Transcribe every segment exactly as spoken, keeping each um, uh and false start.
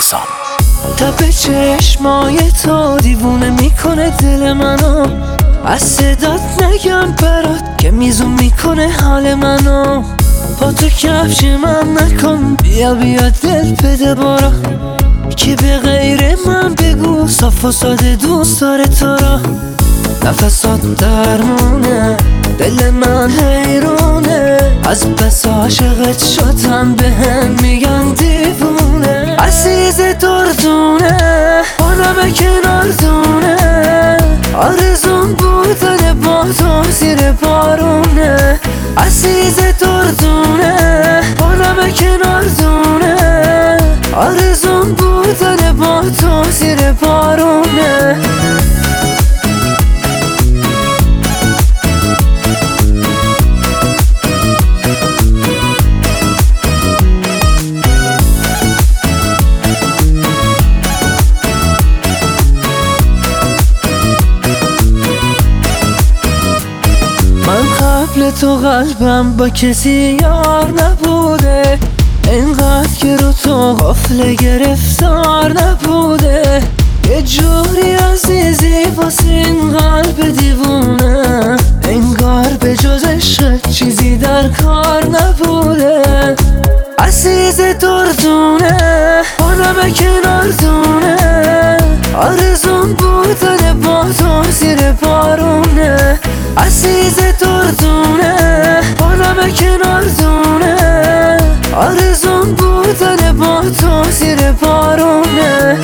رسام. تب چشمای تو دیوونه میکنه دل منو، از صدات نگم برات که میزون میکنه حال منو. با تو کفش من نکن، بیا بیا دل بده برا، که به غیر من بگو صاف و ساده دوست داره تو را. نفسات درمونه، دل من حیرونه، از بس عاشقت شدم به هم میگن دیوونه. عزیز دردونه با نمک نردونه، آرزون بودن با تو زیر بارونه. عزیز دردونه با نمک نردونه، آرزون بودن با تو زیر بارونه. من قبل تو قلبم با کسی یار نبوده، اینقدر که رو تو غفله گرفتار نبوده. یه جوری عزیزی واسه این قلب دیوونه، انگار به جز عشق چیزی در کار نبوده. عزیز دردونه با نمک نردونه، آرزون بودن با تو زیر بارونه. عزیز دردونه با نمک نردونه، آرزون بودن با تو زیر بارونه.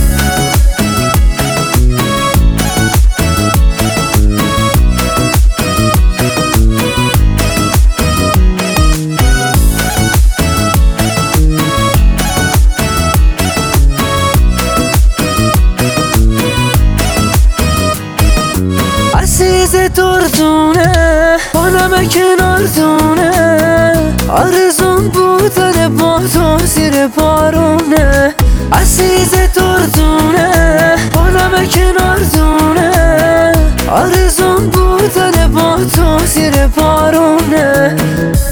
عزیز دردونه با نمک نردونه، آرزون بودن با تو زیر بارونه. عزیز دردونه با نمک نردونه، آرزون بودن با تو زیر بارونه.